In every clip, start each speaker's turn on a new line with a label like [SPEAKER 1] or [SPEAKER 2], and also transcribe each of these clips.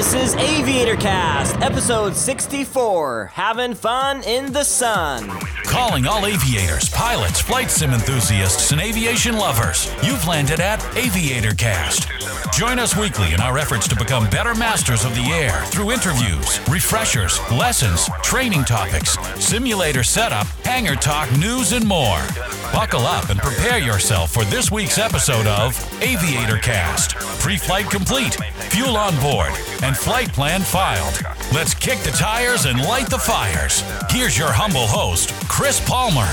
[SPEAKER 1] This is Aviator Cast, episode 64, having fun in the sun.
[SPEAKER 2] Calling all aviators, pilots, flight sim enthusiasts, and aviation lovers. You've landed at Aviator Cast. Join us weekly in our efforts to become better masters of the air through interviews, refreshers, lessons, training topics, simulator setup, hangar talk, news, and more. Buckle up and prepare yourself for this week's episode of Aviator Cast. Pre-flight complete, fuel on board, and flight plan filed. Let's kick the tires and light the fires. Here's your humble host, Chris Palmer.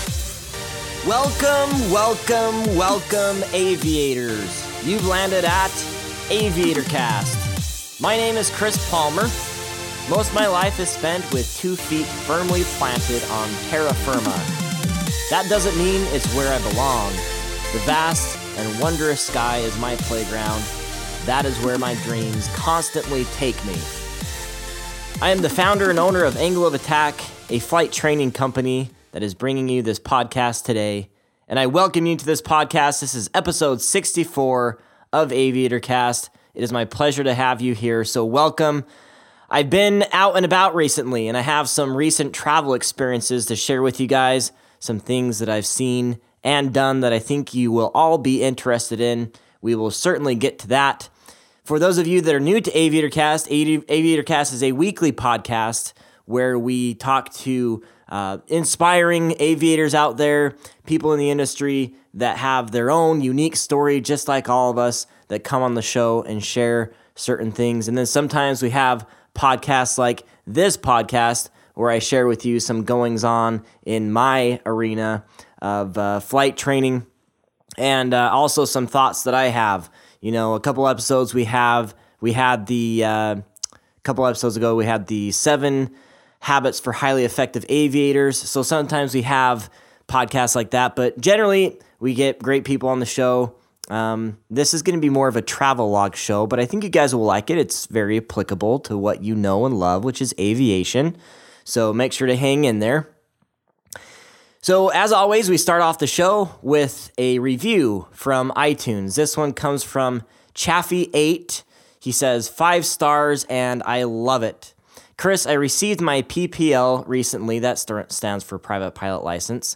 [SPEAKER 1] Welcome, aviators. You've landed at Aviator Cast. My name is Chris Palmer. Most of my life is spent with 2 feet firmly planted on terra firma. That doesn't mean it's where I belong. The vast and wondrous sky is my playground. That is where my dreams constantly take me. I am the founder and owner of Angle of Attack, a flight training company that is bringing you this podcast today. And I welcome you to this podcast. This is episode 64 of Aviator Cast. It is my pleasure to have you here, so welcome. I've been out and about recently, and I have some recent travel experiences to share with you guys, some things that I've seen and done that I think you will all be interested in. We will certainly get to that. For those of you that are new to Aviator Cast, Aviator Cast is a weekly podcast where we talk to inspiring aviators out there, people in the industry that have their own unique story, just like all of us, that come on the show and share certain things. And then sometimes we have podcasts like this podcast where I share with you some goings-on in my arena of flight training and also some thoughts that I have. You know, a couple episodes couple episodes ago, we had the 7 habits for highly effective aviators. So sometimes we have podcasts like that, but generally we get great people on the show. This is going to be more of a travel log show, but I think you guys will like it. It's very applicable to what you know and love, which is aviation. So make sure to hang in there. So as always, we start off the show with a review from iTunes. This one comes from Chaffee8. He says, 5 stars and I love it. Chris, I received my PPL recently. That stands for Private Pilot License.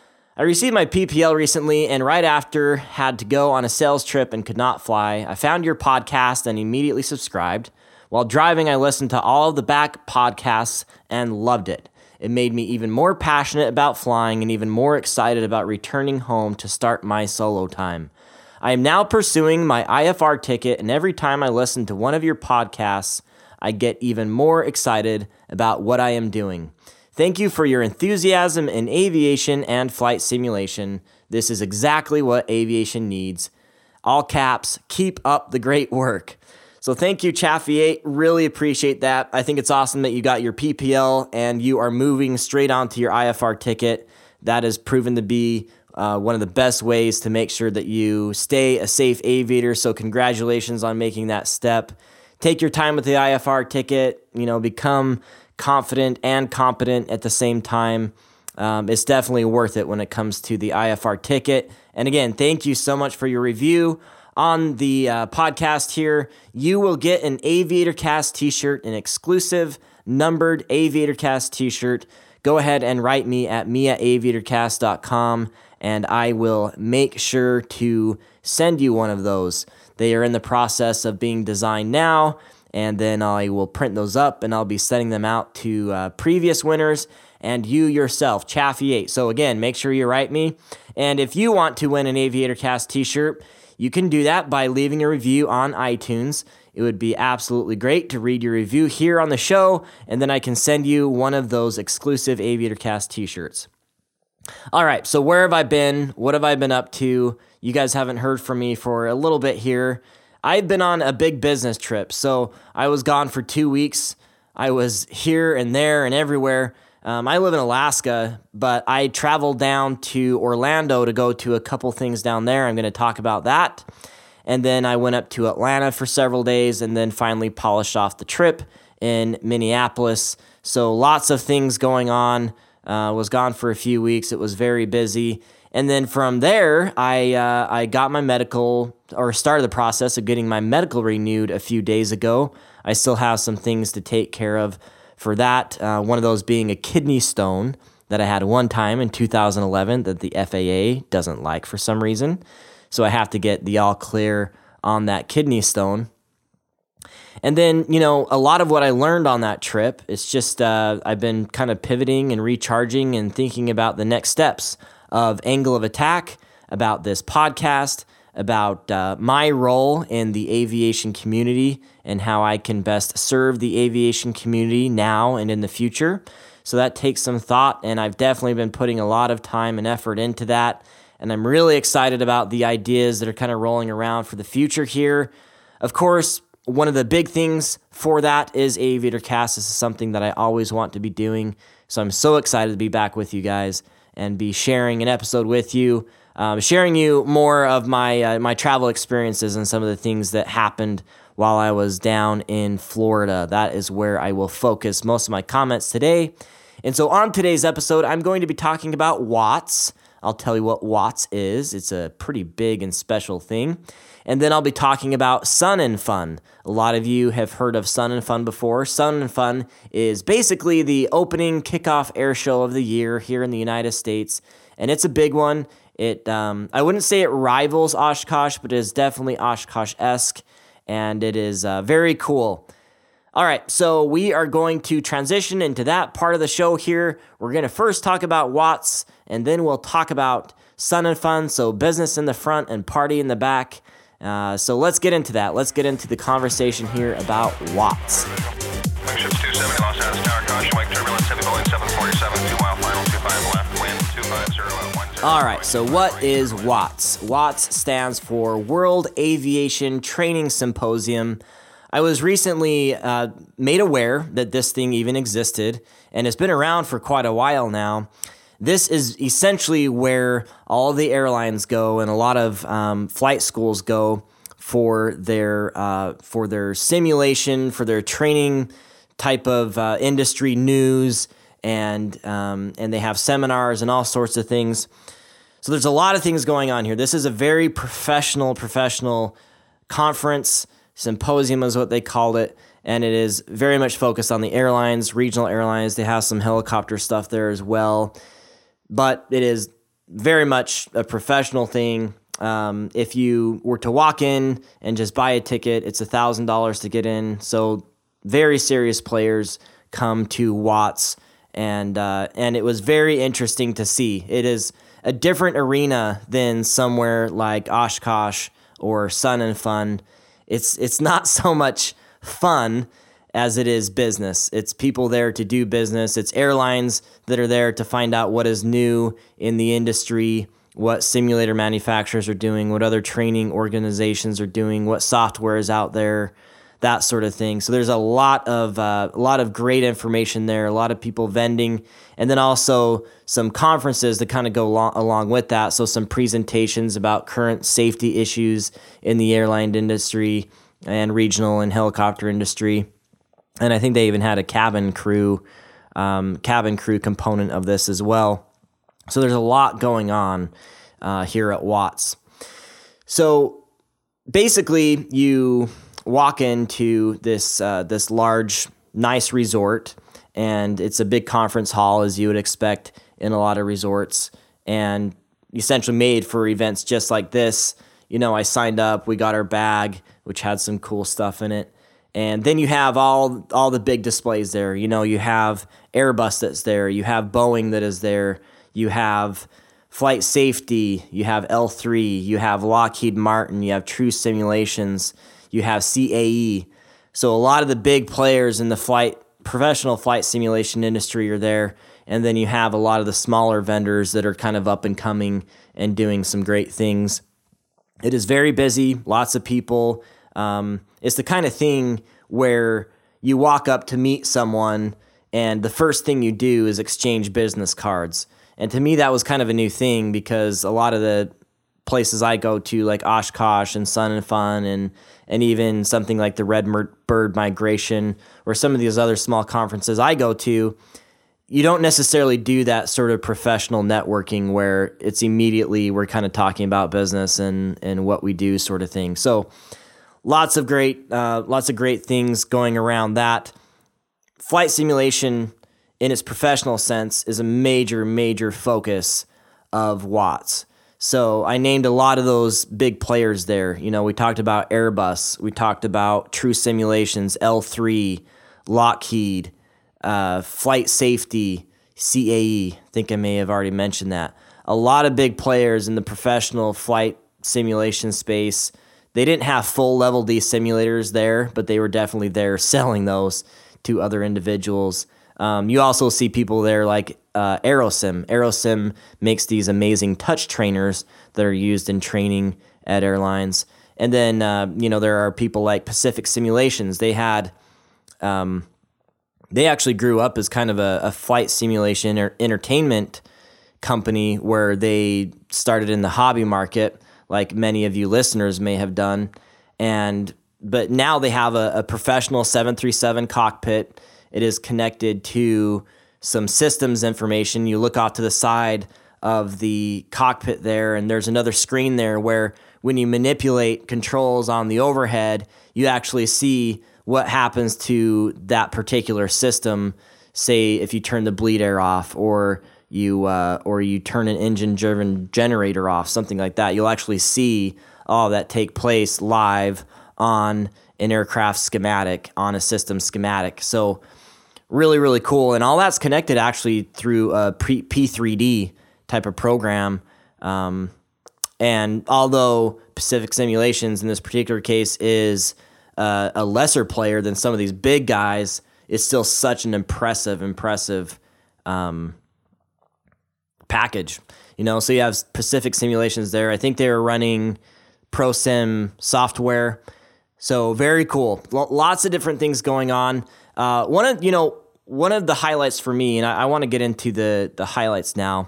[SPEAKER 1] I received my PPL recently and right after had to go on a sales trip and could not fly. I found your podcast and immediately subscribed. While driving, I listened to all of the back podcasts and loved it. It made me even more passionate about flying and even more excited about returning home to start my solo time. I am now pursuing my IFR ticket, and every time I listen to one of your podcasts, I get even more excited about what I am doing. Thank you for your enthusiasm in aviation and flight simulation. This is exactly what aviation needs. All caps, keep up the great work. So thank you, Chaffee8. Really appreciate that. I think it's awesome that you got your PPL and you are moving straight onto your IFR ticket. That has proven to be one of the best ways to make sure that you stay a safe aviator. So congratulations on making that step. Take your time with the IFR ticket, become confident and competent at the same time. It's definitely worth it when it comes to the IFR ticket. And again, thank you so much for your review on the podcast here. You will get an Aviator Cast t-shirt, an exclusive numbered Aviator Cast t-shirt. Go ahead and write me at me@aviatorcast.com and I will make sure to send you one of those. They are in the process of being designed now, and then I will print those up and I'll be sending them out to previous winners and you yourself, Chaffee8. So again, make sure you write me. And if you want to win an Aviator Cast t-shirt, you can do that by leaving a review on iTunes. It would be absolutely great to read your review here on the show, and then I can send you one of those exclusive Aviator Cast t-shirts. All right, so where have I been? What have I been up to? You guys haven't heard from me for a little bit here. I've been on a big business trip, so I was gone for 2 weeks. I was here and there and everywhere. I live in Alaska, but I traveled down to Orlando to go to a couple things down there. I'm going to talk about that. And then I went up to Atlanta for several days and then finally polished off the trip in Minneapolis. So lots of things going on. Was gone for a few weeks. It was very busy. And then from there, I got my medical, or started the process of getting my medical renewed a few days ago. I still have some things to take care of for that. One of those being a kidney stone that I had one time in 2011 that the FAA doesn't like for some reason. So I have to get the all clear on that kidney stone. And then, a lot of what I learned on that trip, it's just I've been kind of pivoting and recharging and thinking about the next steps of Angle of Attack, about this podcast, about my role in the aviation community and how I can best serve the aviation community now and in the future. So that takes some thought, and I've definitely been putting a lot of time and effort into that. And I'm really excited about the ideas that are kind of rolling around for the future here. Of course, one of the big things for that is Aviator Cast. This is something that I always want to be doing. So I'm so excited to be back with you guys and be sharing an episode with you, sharing you more of my travel experiences and some of the things that happened while I was down in Florida. That is where I will focus most of my comments today. And so on today's episode, I'm going to be talking about Watts. I'll tell you what Watts is. It's a pretty big and special thing. And then I'll be talking about Sun and Fun. A lot of you have heard of Sun and Fun before. Sun and Fun is basically the opening kickoff air show of the year here in the United States. And it's a big one. I wouldn't say it rivals Oshkosh, but it is definitely Oshkosh-esque. And it is very cool. All right, so we are going to transition into that part of the show here. We're going to first talk about Watts, and then we'll talk about Sun and Fun, so business in the front and party in the back. So let's get into that. Let's get into the conversation here about Watts.
[SPEAKER 3] Wingships 270, Los Angeles Tower, caution, wake turbulence, heavy Boeing 747, 2 mile final, 25 left, wind 250 at 10.
[SPEAKER 1] All right, so what is Watts? Watts stands for World Aviation Training Symposium. I was recently made aware that this thing even existed, and it's been around for quite a while now. This is essentially where all the airlines go and a lot of flight schools go for their simulation, for their training type of industry news, and they have seminars and all sorts of things. So there's a lot of things going on here. This is a very professional conference. Symposium is what they called it, and it is very much focused on the airlines, regional airlines. They have some helicopter stuff there as well, but it is very much a professional thing. If you were to walk in and just buy a ticket, it's $1,000 to get in. So very serious players come to Watts, and it was very interesting to see. It is a different arena than somewhere like Oshkosh or Sun and Fun. It's not so much fun as it is business. It's people there to do business. It's airlines that are there to find out what is new in the industry, what simulator manufacturers are doing, what other training organizations are doing, what software is out there, that sort of thing. So there's a lot of great information there, a lot of people vending, and then also some conferences that kind of go along with that. So some presentations about current safety issues in the airline industry and regional and helicopter industry. And I think they even had a cabin crew component of this as well. So there's a lot going on here at Watts. So basically, you walk into this large, nice resort, and it's a big conference hall, as you would expect in a lot of resorts, and essentially made for events just like this. I signed up, we got our bag, which had some cool stuff in it. And then you have all the big displays there. You have Airbus that's there, you have Boeing that is there, you have Flight Safety, you have L3, you have Lockheed Martin, you have True Simulations, you have CAE. So a lot of the big players in the professional flight simulation industry are there. And then you have a lot of the smaller vendors that are kind of up and coming and doing some great things. It is very busy, lots of people. It's the kind of thing where you walk up to meet someone and the first thing you do is exchange business cards. And to me, that was kind of a new thing because a lot of the places I go to, like Oshkosh and Sun and Fun and even something like the Red Bird Migration or some of these other small conferences I go to, you don't necessarily do that sort of professional networking where it's immediately we're kind of talking about business and what we do sort of thing. So lots of great things going around that. Flight simulation in its professional sense is a major focus of Watts. So I named a lot of those big players there. You know, we talked about Airbus, we talked about True Simulations, L3, Lockheed, Flight Safety, CAE. I think I may have already mentioned that. A lot of big players in the professional flight simulation space. They didn't have full level D simulators there, but they were definitely there selling those to other individuals. You also see people there like Aerosim. Aerosim makes these amazing touch trainers that are used in training at airlines. And then, there are people like Pacific Simulations. They actually grew up as kind of a flight simulation or entertainment company where they started in the hobby market, like many of you listeners may have done. But now they have a professional 737 cockpit. It is connected to some systems information. You look off to the side of the cockpit there, and there's another screen there where when you manipulate controls on the overhead, you actually see what happens to that particular system. Say if you turn the bleed air off, or you turn an engine-driven generator off, something like that. You'll actually see all that take place live on an aircraft schematic, on a system schematic. So really cool. And all that's connected actually through a P3D type of program. And although Pacific Simulations in this particular case is a lesser player than some of these big guys, it's still such an impressive package. So you have Pacific Simulations there. I think they were running ProSim software. So very cool. Lots of different things going on. One of the highlights for me, and I want to get into the highlights now,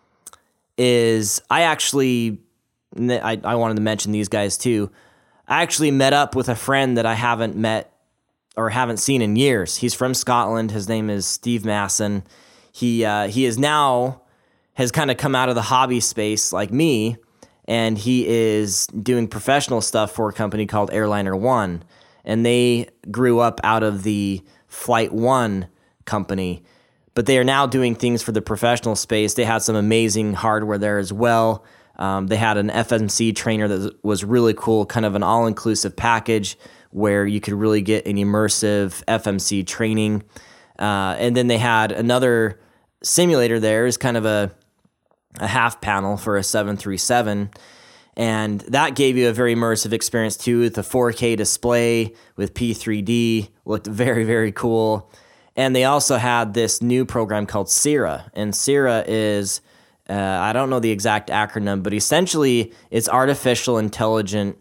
[SPEAKER 1] is I wanted to mention these guys too. I actually met up with a friend that I haven't met or haven't seen in years. He's from Scotland. His name is Steve Masson. He has kind of come out of the hobby space like me, and he is doing professional stuff for a company called Airliner One, and they grew up out of the Flight One company, but they are now doing things for the professional space. They had some amazing hardware there as well. They had an FMC trainer that was really cool, kind of an all-inclusive package where you could really get an immersive FMC training. And then they had another simulator there, is kind of a half panel for a 737. And that gave you a very immersive experience too, with a 4K display with P3D. Looked very cool. And they also had this new program called CIRA. And CIRA is, I don't know the exact acronym, but essentially it's artificial intelligent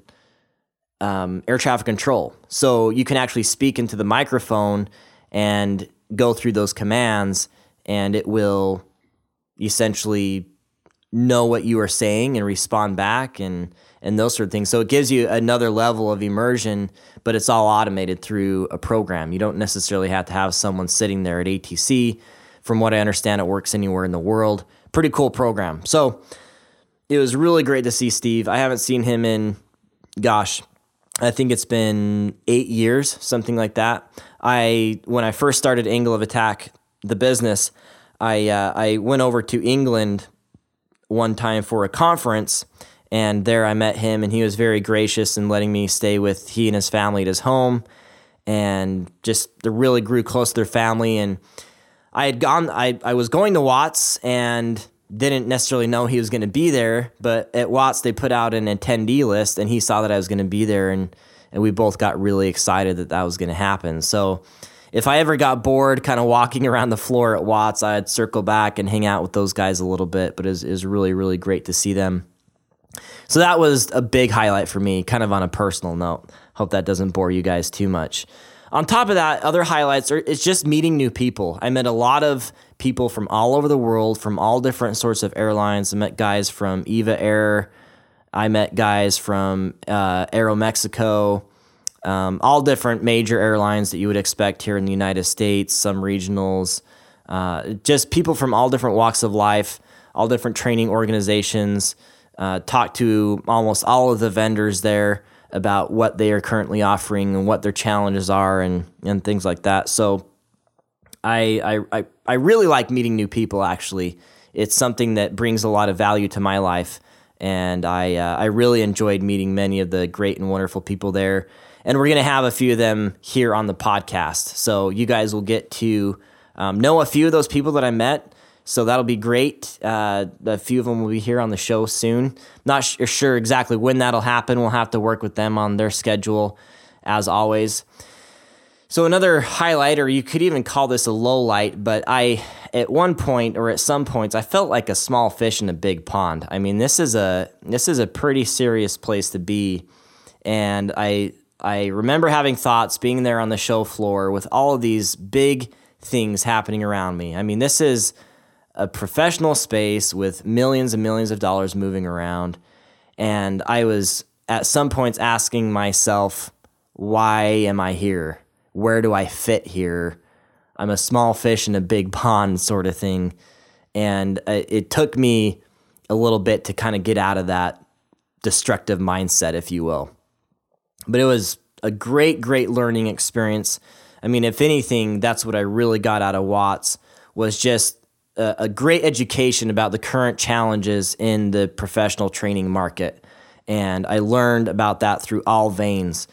[SPEAKER 1] air traffic control. So you can actually speak into the microphone and go through those commands, and it will essentially know what you are saying and respond back and those sort of things. So it gives you another level of immersion, but it's all automated through a program. You don't necessarily have to have someone sitting there at ATC. From what I understand, it works anywhere in the world. Pretty cool program. So it was really great to see Steve. I haven't seen him in, I think it's been 8 years, something like that. When I first started Angle of Attack, the business, I went over to England one time for a conference, and there I met him, and he was very gracious in letting me stay with he and his family at his home, and just they really grew close to their family. And I was going to Watts and didn't necessarily know he was going to be there, but at Watts they put out an attendee list, and he saw that I was going to be there, and we both got really excited that was going to happen. So if I ever got bored kind of walking around the floor at Watts, I'd circle back and hang out with those guys a little bit, but it was really great to see them. So that was a big highlight for me, kind of on a personal note. Hope that doesn't bore you guys too much. On top of that, other highlights it's just meeting new people. I met a lot of people from all over the world, from all different sorts of airlines. I met guys from Eva Air. I met guys from Aeromexico. All different major airlines that you would expect here in the United States, some regionals, just people from all different walks of life, all different training organizations. Talked to almost all of the vendors there about what they are currently offering and what their challenges are and things like that. So I really like meeting new people, actually. It's something that brings a lot of value to my life, and I really enjoyed meeting many of the great and wonderful people there. And we're going to have a few of them here on the podcast. So you guys will get to know a few of those people that I met. So that'll be great. A few of them will be here on the show soon. Not sure exactly when that'll happen. We'll have to work with them on their schedule, as always. So another highlight, or you could even call this a low light, but at one point, or at some points, I felt like a small fish in a big pond. I mean, this is a pretty serious place to be, and I remember having thoughts being there on the show floor with all of these big things happening around me. I mean, this is a professional space with millions and millions of dollars moving around. And I was at some points asking myself, why am I here? Where do I fit here? I'm a small fish in a big pond sort of thing. And it took me a little bit to kind of get out of that destructive mindset, if you will. But it was a great, great learning experience. I mean, if anything, that's what I really got out of Watts, was just a great education about the current challenges in the professional training market. And I learned about that through all veins.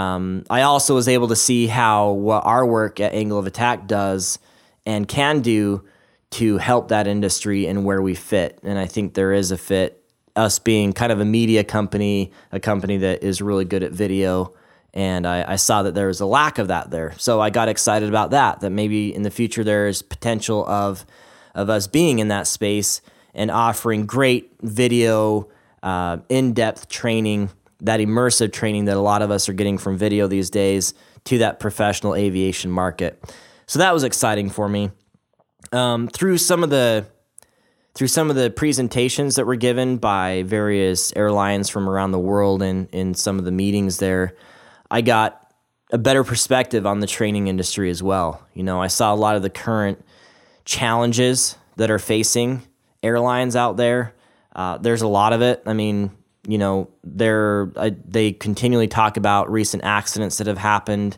[SPEAKER 1] I also was able to see how what our work at Angle of Attack does and can do to help that industry and where we fit. And I think there is a fit, us being kind of a media company, a company that is really good at video. And I saw that there was a lack of that there. So I got excited about that maybe in the future there is potential of us being in that space and offering great video, in-depth training, that immersive training that a lot of us are getting from video these days to that professional aviation market. So that was exciting for me. Through some of the presentations that were given by various airlines from around the world and in some of the meetings there, I got a better perspective on the training industry as well. You know, I saw a lot of the current challenges that are facing airlines out there. There's a lot of it. I mean, you know, they continually talk about recent accidents that have happened,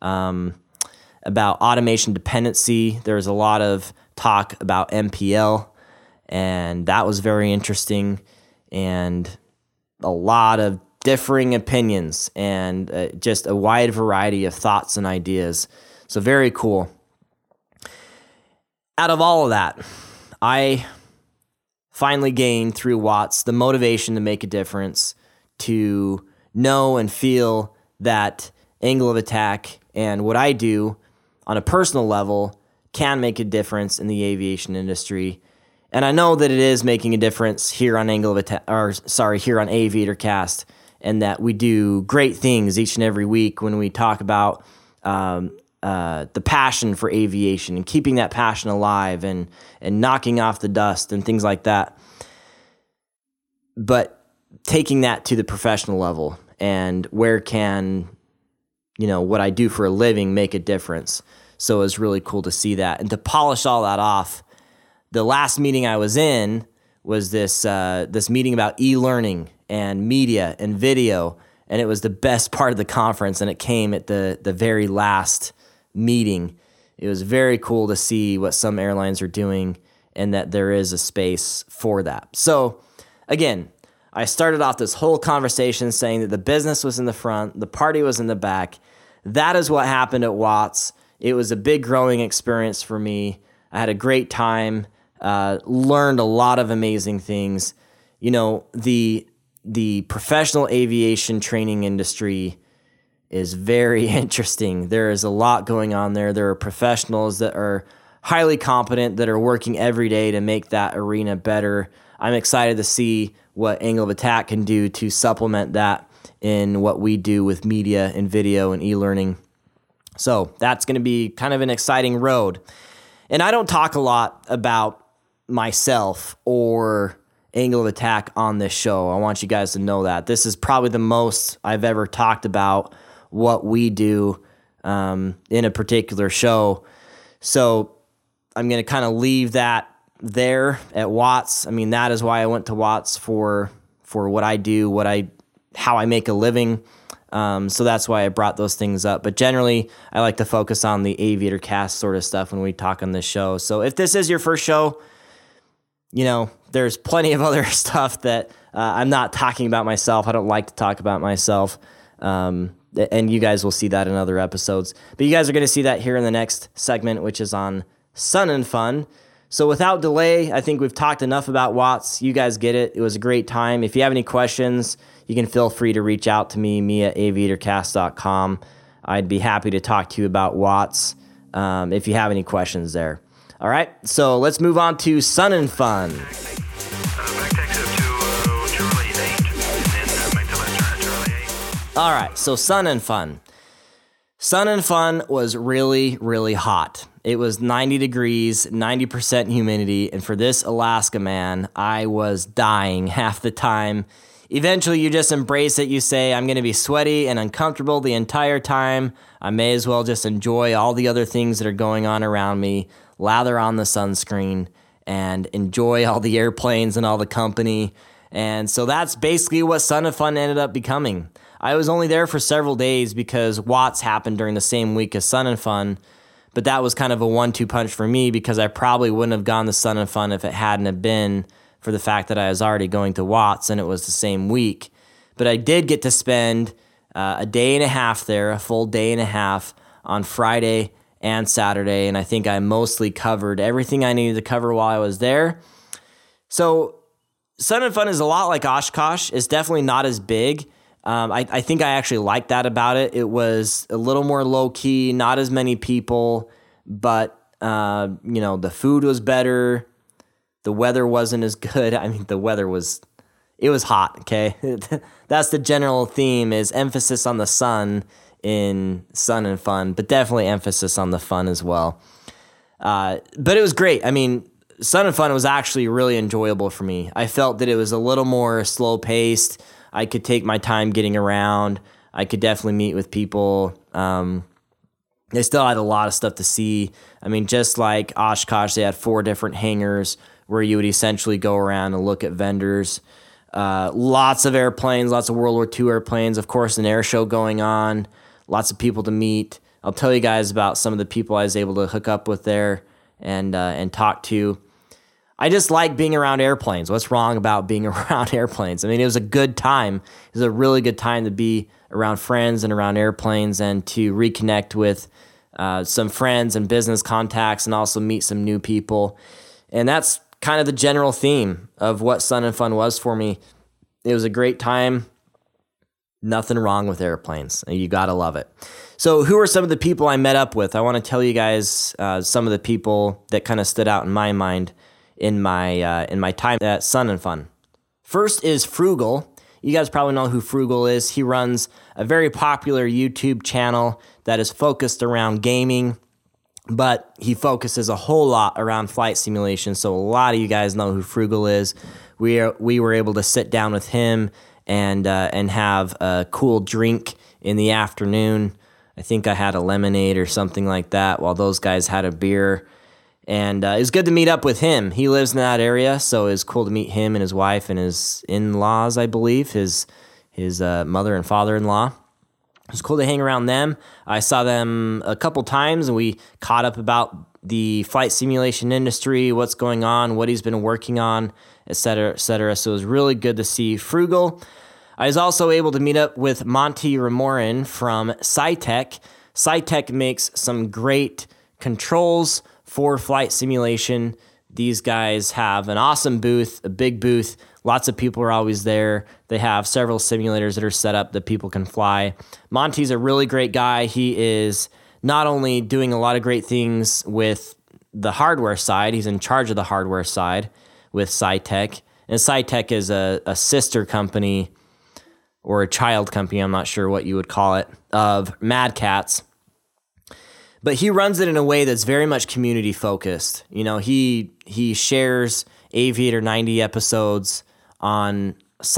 [SPEAKER 1] about automation dependency. There's a lot of talk about MPL, and that was very interesting, and a lot of differing opinions and just a wide variety of thoughts and ideas. So very cool. Out of all of that, I finally gained through Watts the motivation to make a difference, to know and feel that Angle of Attack and what I do on a personal level can make a difference in the aviation industry. And I know that it is making a difference here on here on Aviator Cast, and that we do great things each and every week when we talk about the passion for aviation and keeping that passion alive and knocking off the dust and things like that. But taking that to the professional level, and where can, you know, what I do for a living make a difference? So it was really cool to see that. And to polish all that off, the last meeting I was in was this meeting about e-learning and media and video, and it was the best part of the conference, and it came at the very last meeting. It was very cool to see what some airlines are doing and that there is a space for that. So again, I started off this whole conversation saying that the business was in the front, the party was in the back. That is what happened at Watts. It was a big growing experience for me. I had a great time, learned a lot of amazing things. You know, the professional aviation training industry is very interesting. There is a lot going on there. There are professionals that are highly competent that are working every day to make that arena better. I'm excited to see what Angle of Attack can do to supplement that in what we do with media and video and e-learning. So that's going to be kind of an exciting road. And I don't talk a lot about myself or Angle of Attack on this show. I want you guys to know that. This is probably the most I've ever talked about what we do in a particular show. So I'm going to kind of leave that there at Watts. I mean, that is why I went to Watts for what I do, how I make a living. So that's why I brought those things up. But generally, I like to focus on the Aviator Cast sort of stuff when we talk on this show. So if this is your first show, there's plenty of other stuff that I'm not talking about myself. I don't like to talk about myself. And you guys will see that in other episodes. But you guys are going to see that here in the next segment, which is on Sun and Fun. So without delay, I think we've talked enough about Watts. You guys get it. It was a great time. If you have any questions, you can feel free to reach out to me at aviatorcast.com. I'd be happy to talk to you about Watts if you have any questions there. All right, so let's move on to Sun and Fun.
[SPEAKER 3] Back taxi up to Charlie 8, and then make the left turn at Charlie 8.
[SPEAKER 1] All right, so Sun and Fun. Sun and Fun was really, really hot. It was 90 degrees, 90% humidity, and for this Alaska man, I was dying half the time. Eventually, you just embrace it. You say, I'm going to be sweaty and uncomfortable the entire time. I may as well just enjoy all the other things that are going on around me, lather on the sunscreen, and enjoy all the airplanes and all the company. And so that's basically what Sun and Fun ended up becoming. I was only there for several days because Watts happened during the same week as Sun and Fun, but that was kind of a 1-2 punch for me because I probably wouldn't have gone to Sun and Fun if it hadn't have been for the fact that I was already going to Watts and it was the same week. But I did get to spend a day and a half there, a full day and a half on Friday and Saturday, and I think I mostly covered everything I needed to cover while I was there. So Sun and Fun is a lot like Oshkosh. It's definitely not as big. I think I actually liked that about it. It was a little more low-key, not as many people, but, the food was better. The weather wasn't as good. I mean, it was hot, okay? That's the general theme, is emphasis on the sun in Sun and Fun, but definitely emphasis on the fun as well. But it was great. I mean, Sun and Fun was actually really enjoyable for me. I felt that it was a little more slow-paced. I could take my time getting around. I could definitely meet with people. They still had a lot of stuff to see. I mean, just like Oshkosh, they had 4 different hangars where you would essentially go around and look at vendors. Lots of airplanes, lots of World War II airplanes. Of course, an air show going on. Lots of people to meet. I'll tell you guys about some of the people I was able to hook up with there and talk to. I just like being around airplanes. What's wrong about being around airplanes? I mean, it was a good time. It was a really good time to be around friends and around airplanes and to reconnect with some friends and business contacts and also meet some new people. And that's kind of the general theme of what Sun and Fun was for me. It was a great time. Nothing wrong with airplanes. You gotta love it. So who are some of the people I met up with? I want to tell you guys some of the people that kind of stood out in my mind in my time at Sun and Fun. First is Frugal. You guys probably know who Frugal is. He runs a very popular YouTube channel that is focused around gaming, but he focuses a whole lot around flight simulation. So a lot of you guys know who Frugal is. We were able to sit down with him and have a cool drink in the afternoon. I think I had a lemonade or something like that while those guys had a beer. And it was good to meet up with him. He lives in that area, so it was cool to meet him and his wife and his in-laws, I believe, his mother and father-in-law. It was cool to hang around them. I saw them a couple times, and we caught up about the flight simulation industry, what's going on, what he's been working on, et cetera, et cetera. So it was really good to see Frugal. I was also able to meet up with Monty Ramorin from SciTech. SciTech makes some great controls for flight simulation. These guys have an awesome booth, a big booth. Lots of people are always there. They have several simulators that are set up that people can fly. Monty's a really great guy. He is not only doing a lot of great things with the hardware side, he's in charge of the hardware side with SciTech. And SciTech is a sister company or a child company, I'm not sure what you would call it, of Mad Catz. But he runs it in a way that's very much community focused. You know, he shares Aviator 90 episodes on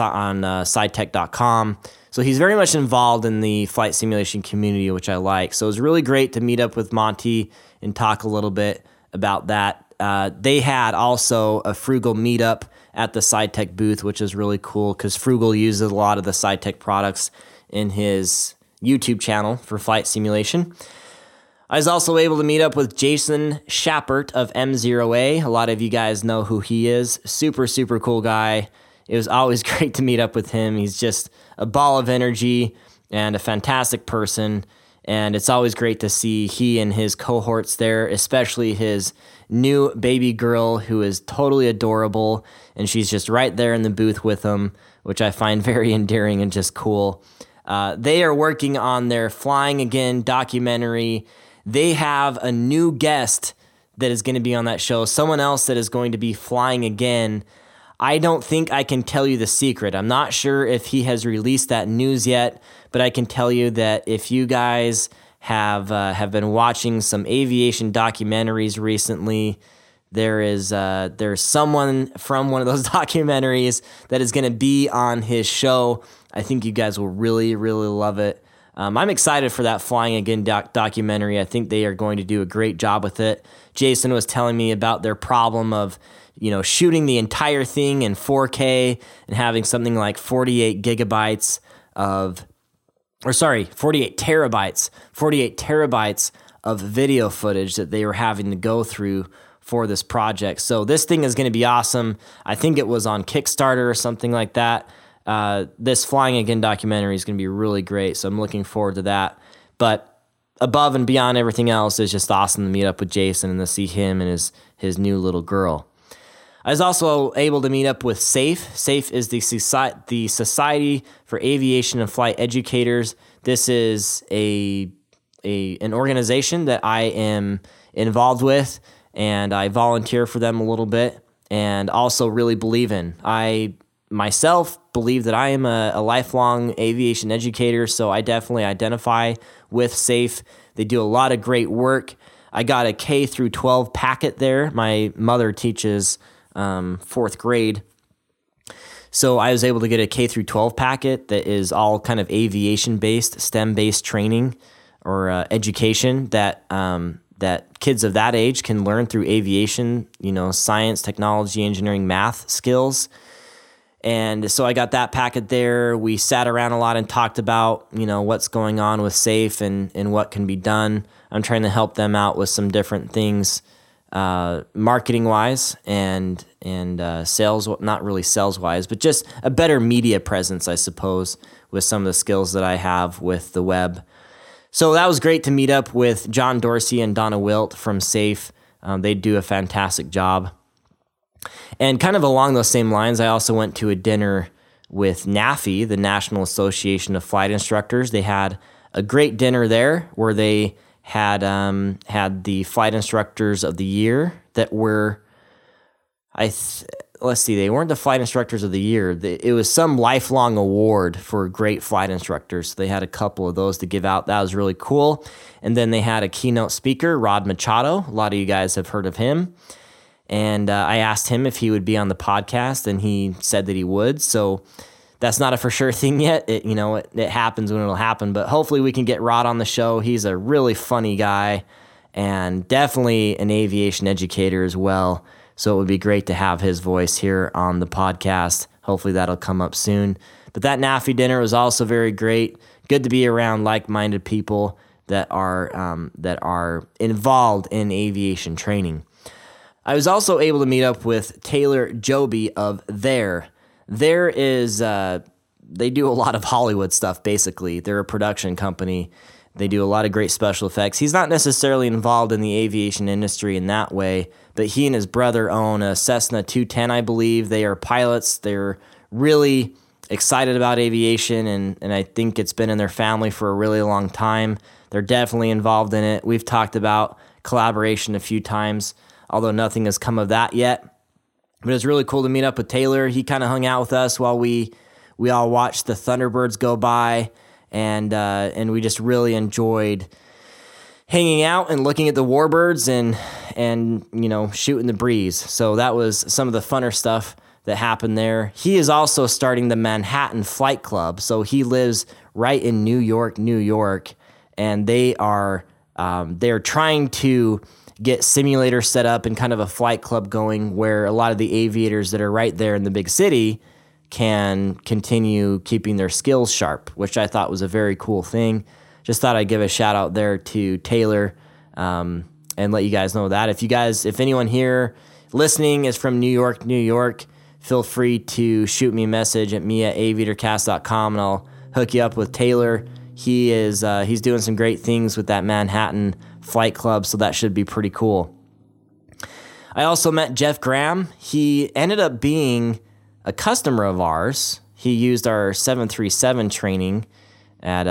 [SPEAKER 1] SciTech.com. So he's very much involved in the flight simulation community, which I like. So it was really great to meet up with Monty and talk a little bit about that. They had also a Frugal meetup at the SciTech booth, which is really cool because Frugal uses a lot of the SciTech products in his YouTube channel for flight simulation. I was also able to meet up with Jason Schappert of M0A. A lot of you guys know who he is. Super, super cool guy. It was always great to meet up with him. He's just a ball of energy and a fantastic person. And it's always great to see he and his cohorts there, especially his new baby girl who is totally adorable. And she's just right there in the booth with him, which I find very endearing and just cool. They are working on their Flying Again documentary. They have a new guest that is going to be on that show, someone else that is going to be flying again. I don't think I can tell you the secret. I'm not sure if he has released that news yet, but I can tell you that if you guys have been watching some aviation documentaries recently, there's someone from one of those documentaries that is going to be on his show. I think you guys will really, really love it. I'm excited for that Flying Again documentary. I think they are going to do a great job with it. Jason was telling me about their problem of, shooting the entire thing in 4K and having something like 48 terabytes of video footage that they were having to go through for this project. So this thing is going to be awesome. I think it was on Kickstarter or something like that. This Flying Again documentary is going to be really great, so I'm looking forward to that. But above and beyond everything else, it's just awesome to meet up with Jason and to see him and his new little girl. I was also able to meet up with SAFE. SAFE is the Society for Aviation and Flight Educators. This is an organization that I am involved with, and I volunteer for them a little bit and also really believe in. I myself believe that I am a lifelong aviation educator, so I definitely identify with SAFE. They do a lot of great work. I got a K through 12 packet there. My mother teaches fourth grade, so I was able to get a K through 12 packet that is all kind of aviation-based, STEM-based training or education that kids of that age can learn through aviation, science, technology, engineering, math skills. And so I got that packet there. We sat around a lot and talked about, what's going on with SAFE and what can be done. I'm trying to help them out with some different things, marketing-wise and sales, not really sales-wise, but just a better media presence, I suppose, with some of the skills that I have with the web. So that was great to meet up with John Dorsey and Donna Wilt from SAFE. They do a fantastic job. And kind of along those same lines, I also went to a dinner with NAFI, the National Association of Flight Instructors. They had a great dinner there where they had the Flight Instructors of the Year that were, they weren't the Flight Instructors of the Year. It was some lifelong award for great flight instructors. They had a couple of those to give out. That was really cool. And then they had a keynote speaker, Rod Machado. A lot of you guys have heard of him. And I asked him if he would be on the podcast, and he said that he would. So that's not a for sure thing yet. It happens when it'll happen. But hopefully we can get Rod on the show. He's a really funny guy and definitely an aviation educator as well. So it would be great to have his voice here on the podcast. Hopefully that'll come up soon. But that NAFI dinner was also very great. Good to be around like-minded people that are involved in aviation training. I was also able to meet up with Taylor Joby of There. There is, they do a lot of Hollywood stuff, basically. They're a production company. They do a lot of great special effects. He's not necessarily involved in the aviation industry in that way, but he and his brother own a Cessna 210, I believe. They are pilots. They're really excited about aviation, and I think it's been in their family for a really long time. They're definitely involved in it. We've talked about collaboration a few times, although nothing has come of that yet. But it was really cool to meet up with Taylor. He kind of hung out with us while we all watched the Thunderbirds go by, and we just really enjoyed hanging out and looking at the warbirds and shooting the breeze. So that was some of the funner stuff that happened there. He is also starting the Manhattan Flight Club. So he lives right in New York, and they're trying to get simulators set up and kind of a flight club going where a lot of the aviators that are right there in the big city can continue keeping their skills sharp, which I thought was a very cool thing. Just thought I'd give a shout out there to Taylor and let you guys know that. If anyone here listening is from New York, feel free to shoot me a message at me@aviatorcast.com and I'll hook you up with Taylor. He's doing some great things with that Manhattan Flight Club, so that should be pretty cool. I also met Jeff Graham. He ended up being a customer of ours. He used our 737 training at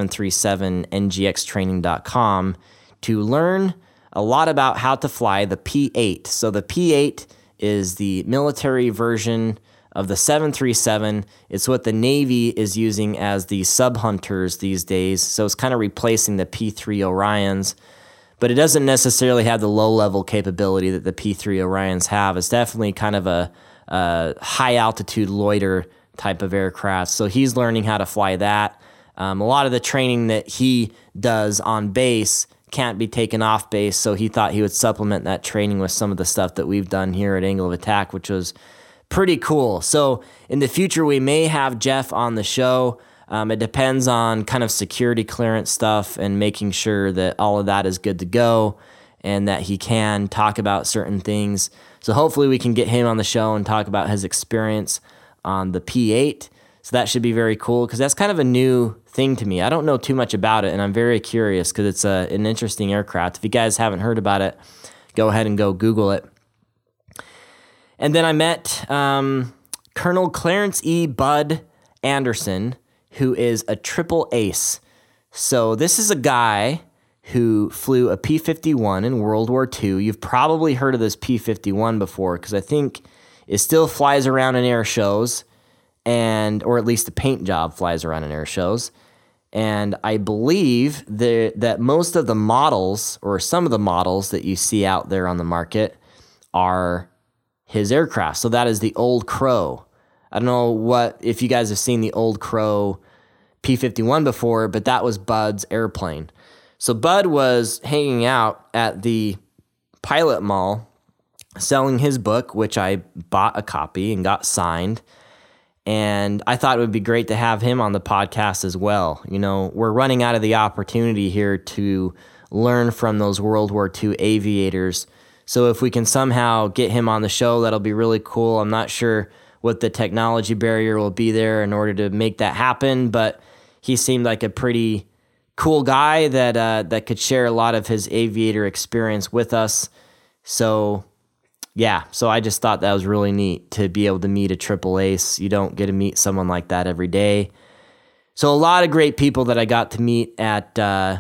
[SPEAKER 1] 737ngxtraining.com to learn a lot about how to fly the P-8. So the P-8 is the military version of the 737. It's what the Navy is using as the sub-hunters these days. So it's kind of replacing the P-3 Orions, but it doesn't necessarily have the low-level capability that the P-3 Orions have. It's definitely kind of a high-altitude loiter type of aircraft. So he's learning how to fly that. A lot of the training that he does on base can't be taken off base, so he thought he would supplement that training with some of the stuff that we've done here at Angle of Attack, which was pretty cool. So in the future, we may have Jeff on the show. It depends on kind of security clearance stuff and making sure that all of that is good to go and that he can talk about certain things. So hopefully we can get him on the show and talk about his experience on the P-8. So that should be very cool because that's kind of a new thing to me. I don't know too much about it, and I'm very curious because it's an interesting aircraft. If you guys haven't heard about it, go ahead and go Google it. And then I met Colonel Clarence E. Bud Anderson, who is a triple ace. So this is a guy who flew a P-51 in World War II. You've probably heard of this P-51 before because I think it still flies around in air shows, or at least the paint job flies around in air shows. And I believe that most of the models, or some of the models that you see out there on the market, are his aircraft. So that is the Old Crow. I don't know if you guys have seen the Old Crow P-51 before, but that was Bud's airplane. So Bud was hanging out at the Pilot Mall selling his book, which I bought a copy and got signed. And I thought it would be great to have him on the podcast as well. You know, we're running out of the opportunity here to learn from those World War II aviators. So if we can somehow get him on the show, that'll be really cool. I'm not sure what the technology barrier will be there in order to make that happen, but he seemed like a pretty cool guy that could share a lot of his aviator experience with us. So yeah, so I just thought that was really neat to be able to meet a triple ace. You don't get to meet someone like that every day. So a lot of great people that I got to meet at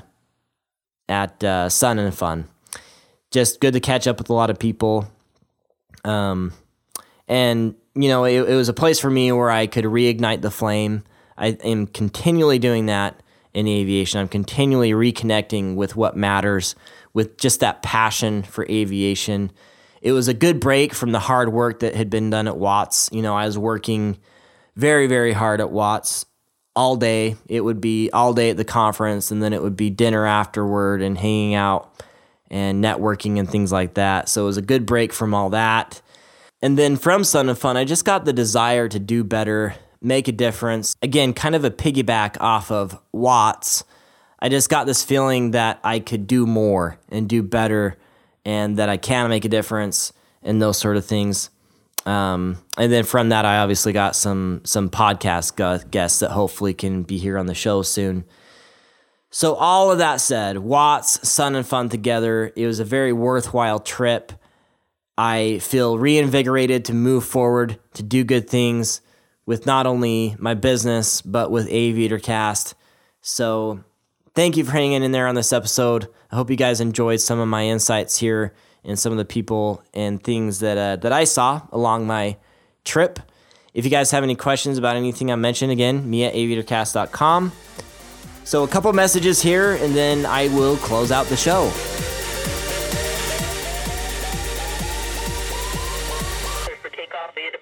[SPEAKER 1] Sun and Fun. Just good to catch up with a lot of people. And, you know, it was a place for me where I could reignite the flame. I am continually doing that in aviation. I'm continually reconnecting with what matters, with just that passion for aviation. It was a good break from the hard work that had been done at Watts. You know, I was working very, very hard at Watts all day. It would be all day at the conference, and then it would be dinner afterward and hanging out and networking and things like that. So it was a good break from all that. And then from Sun and Fun, I just got the desire to do better, make a difference. Again, kind of a piggyback off of Watts. I just got this feeling that I could do more and do better, and that I can make a difference and those sort of things. And then from that, I obviously got some podcast guests that hopefully can be here on the show soon. So all of that said, Watts, Sun and Fun together, it was a very worthwhile trip. I feel reinvigorated to move forward, to do good things with not only my business, but with Aviator Cast. So thank you for hanging in there on this episode. I hope you guys enjoyed some of my insights here and some of the people and things that I saw along my trip. If you guys have any questions about anything I mentioned, again, me@aviatorcast.com. So a couple messages here, and then I will close out the show.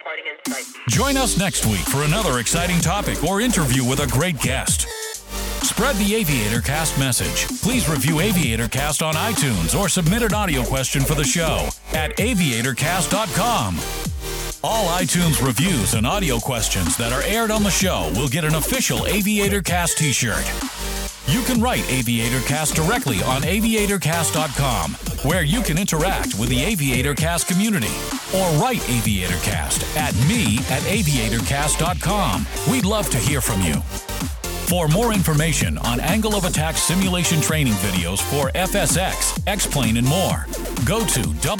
[SPEAKER 2] Join us next week for another exciting topic or interview with a great guest. Spread the AviatorCast message. Please review AviatorCast on iTunes or submit an audio question for the show at aviatorcast.com. All iTunes reviews and audio questions that are aired on the show will get an official AviatorCast t-shirt. You can write AviatorCast directly on aviatorcast.com, where you can interact with the AviatorCast community, or write AviatorCast at me@aviatorcast.com. We'd love to hear from you. For more information on angle of attack simulation training videos for FSX, X-Plane, and more, go to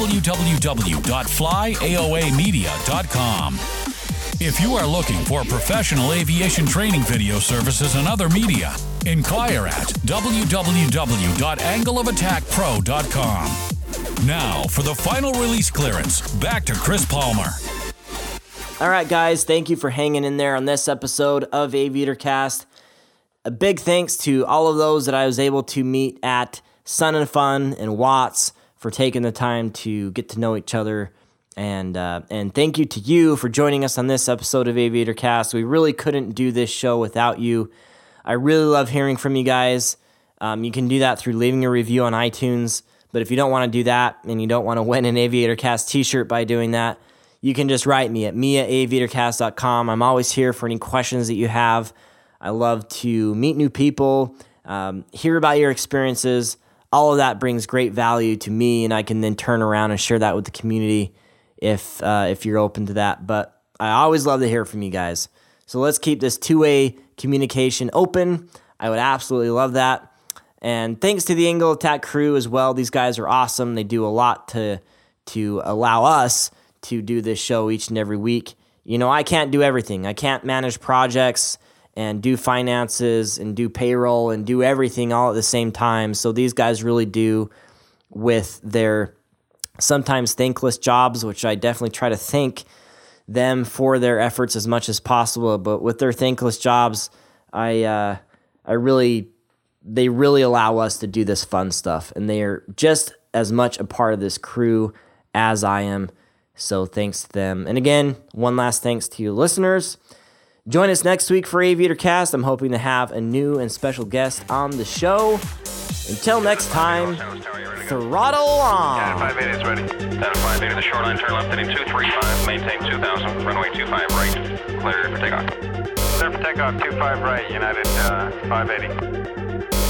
[SPEAKER 2] www.flyaoamedia.com. If you are looking for professional aviation training video services and other media, inquire at www.angleofattackpro.com. Now, for the final release clearance, back to Chris Palmer.
[SPEAKER 1] All right, guys, thank you for hanging in there on this episode of AviatorCast. A big thanks to all of those that I was able to meet at Sun and Fun and Watts for taking the time to get to know each other. And thank you to you for joining us on this episode of AviatorCast. We really couldn't do this show without you. I really love hearing from you guys. You can do that through leaving a review on iTunes. But if you don't want to do that and you don't want to win an AviatorCast t-shirt by doing that, you can just write me at me@aviatorcast.com. I'm always here for any questions that you have. I love to meet new people, hear about your experiences. All of that brings great value to me, and I can then turn around and share that with the community if you're open to that. But I always love to hear from you guys. So let's keep this two-way communication open. I would absolutely love that. And thanks to the Angle Attack crew as well. These guys are awesome. They do a lot to allow us to do this show each and every week. You know, I can't do everything. I can't manage projects and do finances and do payroll and do everything all at the same time. So these guys really do, with their sometimes thankless jobs, which I definitely try to thank them for their efforts as much as possible. But with their thankless jobs, they really allow us to do this fun stuff, and they are just as much a part of this crew as I am. So thanks to them. And again, one last thanks to you listeners. Join us next week for AviatorCast. I'm hoping to have a new and special guest on the show. Until next time, throttle on.
[SPEAKER 3] Yeah, 58 is ready. 10-58 to the shoreline, turn left heading 235, maintain 2000, runway 25 right, clear for takeoff. Clear for takeoff, 25 right, United 580.